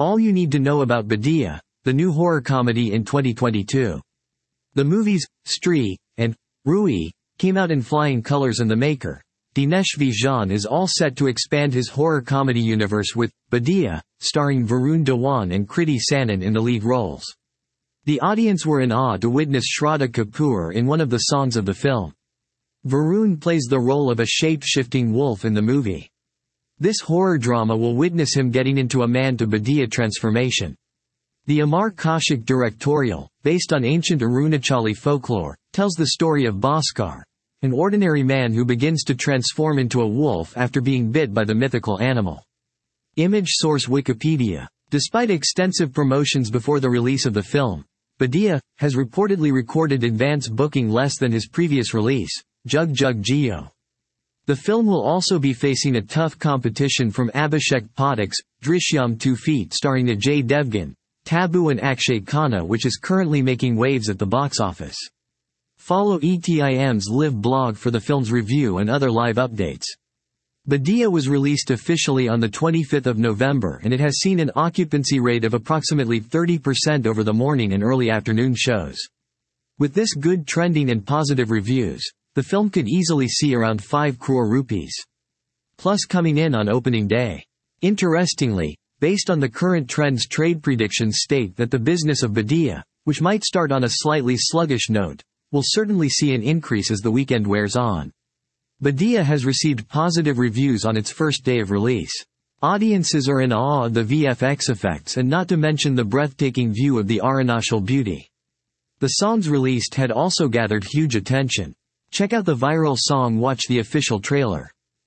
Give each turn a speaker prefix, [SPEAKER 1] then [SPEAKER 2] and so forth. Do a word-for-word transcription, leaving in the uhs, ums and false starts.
[SPEAKER 1] All you need to know about Badia, the new horror comedy in twenty twenty-two. The movies, Stree, and Rui, came out in flying colors, and the maker, Dinesh Vijan, is all set to expand his horror comedy universe with Badia, starring Varun Dhawan and Kriti Sanon in the lead roles. The audience were in awe to witness Shraddha Kapoor in one of the songs of the film. Varun plays the role of a shape-shifting wolf in the movie. This horror drama will witness him getting into a man-to-Badia transformation. The Amar Kaushik directorial, based on ancient Arunachali folklore, tells the story of Bhaskar, an ordinary man who begins to transform into a wolf after being bit by the mythical animal. Image source Wikipedia. Despite extensive promotions before the release of the film, Badia has reportedly recorded advance booking less than his previous release, Jug Jug Jio. The film will also be facing a tough competition from Abhishek Pathak's Drishyam two feet starring Ajay Devgan, Tabu and Akshay Khanna, which is currently making waves at the box office. Follow E T I M's live blog for the film's review and other live updates. Badia was released officially on the twenty-fifth of November, and it has seen an occupancy rate of approximately thirty percent over the morning and early afternoon shows. With this good trending and positive reviews, the film could easily see around five crore rupees plus coming in on opening day. Interestingly, based on the current trends, trade predictions state that the business of Badia, which might start on a slightly sluggish note, will certainly see an increase as the weekend wears on. Badia has received positive reviews on its first day of release. Audiences are in awe of the V F X effects, and not to mention the breathtaking view of the Arunachal beauty. The songs released had also gathered huge attention. Check out the viral song, watch the official trailer.